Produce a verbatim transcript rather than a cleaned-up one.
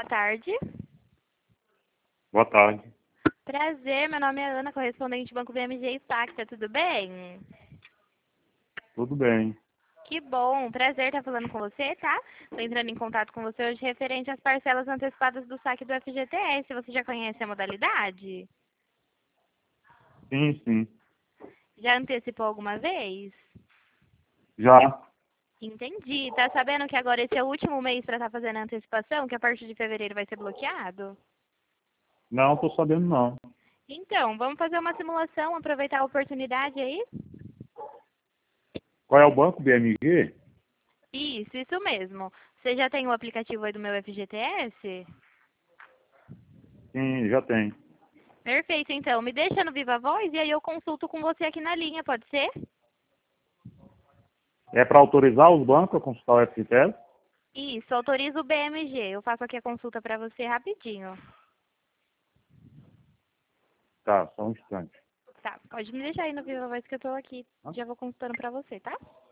boa tarde. Boa tarde. Prazer, meu nome é Ana, correspondente do Banco B M G Pacta, tudo bem? Tudo bem. Que bom, prazer estar falando com você, tá? Estou entrando em contato com você hoje referente às parcelas antecipadas do saque do F G T S. Você já conhece a modalidade? Sim, sim. Já antecipou alguma vez? Já. Entendi. Tá sabendo que agora esse é o último mês para estar fazendo a antecipação, que a partir de fevereiro vai ser bloqueado? Não, tô sabendo não. Então, vamos fazer uma simulação, aproveitar a oportunidade aí? Qual é o banco, B M G? Isso, isso mesmo. Você já tem o aplicativo aí do meu F G T S? Sim, já tem. Perfeito, então. Me deixa no Viva Voz e aí eu consulto com você aqui na linha, pode ser? É para autorizar os bancos a consultar o F G T S? Isso, autoriza o B M G. Eu faço aqui a consulta para você rapidinho. Tá, só um instante. Tá, pode me deixar aí no Viva Voz que eu tô aqui. Já vou consultando para você, tá?